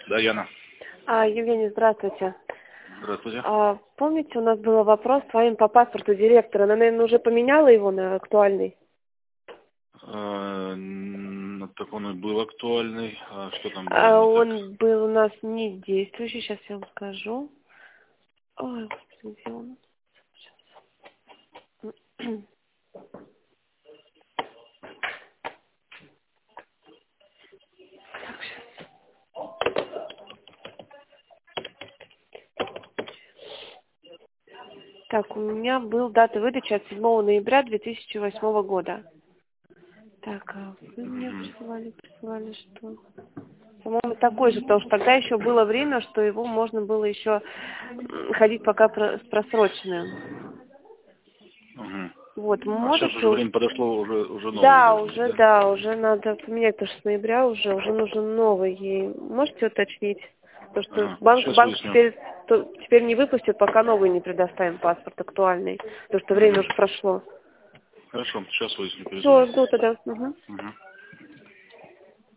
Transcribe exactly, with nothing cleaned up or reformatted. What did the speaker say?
Да, Яна. А, Евгений, здравствуйте. Здравствуйте. А, помните, у нас был вопрос с вами по паспорту директора. Она, наверное, уже поменяла его на актуальный? Э, н- Так он и был актуальный. А что там было А, не так? он был у нас не действующий, сейчас я вам скажу. Ой, господи, где он? Сейчас. Так, у меня был дата выдачи от седьмого ноября две тысячи восьмого года. Так, а вы мне Мгм. присылали, присылали что? По-моему, такой же, потому что тогда еще было время, что его можно было еще м, ходить пока про- с просроченным. Мгм. Вот, А сейчас можете... уже у- время подошло, уже, уже новый Да, должен быть, уже, да? да, уже надо поменять, потому что с ноября уже, уже нужен новый. И можете уточнить? Потому что Ага. банк, Сейчас банк выясню. теперь, то- теперь не выпустит, пока новый не предоставим паспорт актуальный. Потому что время Мгм. уже прошло. Хорошо, сейчас выясню, Все, перезвоню. жду тогда. Мгм. Мгм.